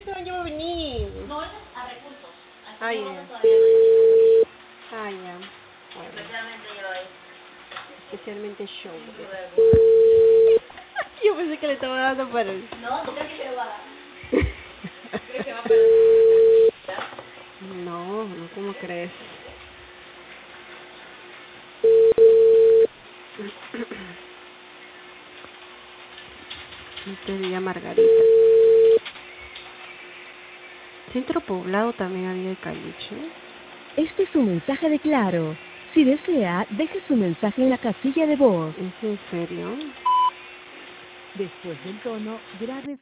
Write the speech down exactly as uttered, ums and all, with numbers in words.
No, yo voy a venir. No, es a recursos. Así Ay, que ya. vamos todavía no hay. Ay, ya. Bueno, Especialmente yo ahí. especialmente yo. Sin duda alguna. Yo pensé que le estaba dando para el... No, ¿tú crees que se lo va a dar? ¿Crees que va a perder? No, no, ¿cómo crees? Este día Margarita. Centro Poblado también había de caliche. Este es un mensaje de Claro. Si desea, deje su mensaje en la casilla de voz. ¿Es en serio? Después del tono, grabe